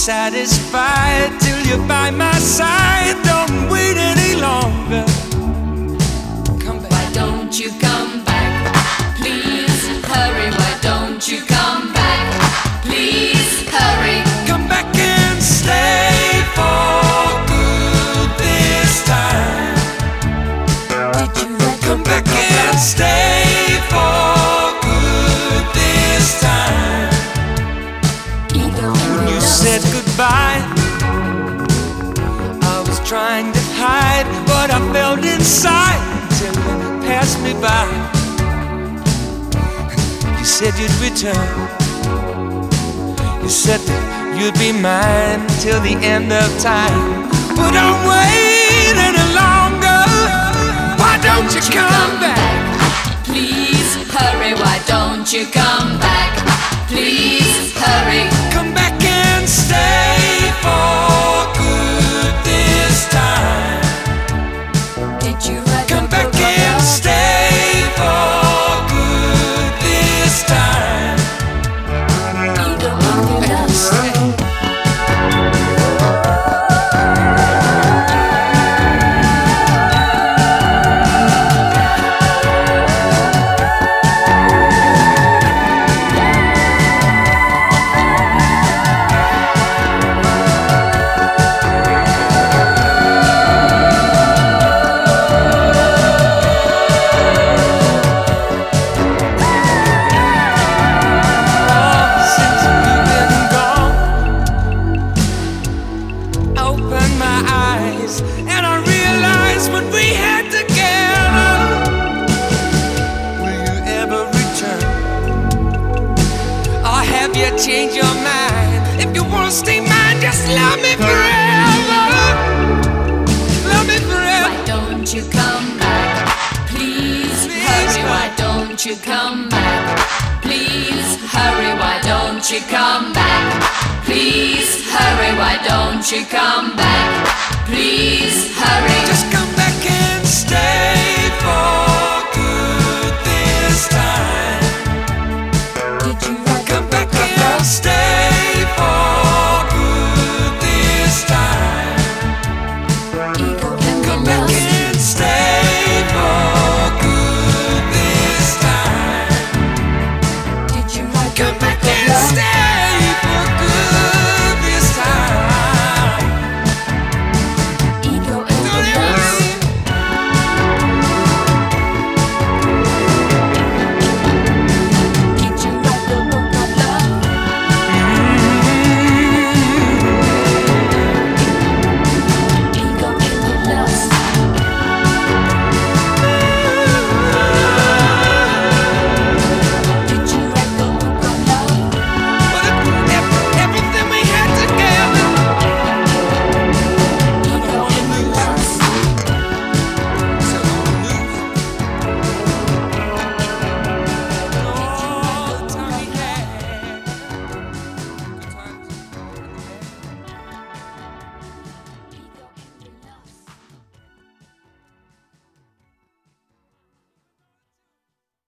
satisfied till you're by my side. Don't wait any longer. Come back. Why don't you come back? Please hurry. Why don't you come back? Please hurry. Come back and stay for good this time. Did you let Come back and stay for good this time. When you said goodbye, I was trying to hide what I felt inside till you passed me by. You said you'd return. You said that you'd be mine till the end of time. But don't wait any longer. Why don't you come back? Please hurry. Why don't you come back? Please hurry. Come back and stay for good this time. Did you write Come back and stay for good this time. And I realized what we had together. Will you ever return? Or have you changed your mind? If you wanna stay mine, just love me forever. Love me forever. Why don't you come back? Please hurry. Why don't you come back? Please hurry. Why don't you come back? Please hurry. Why don't you come back? Please hurry.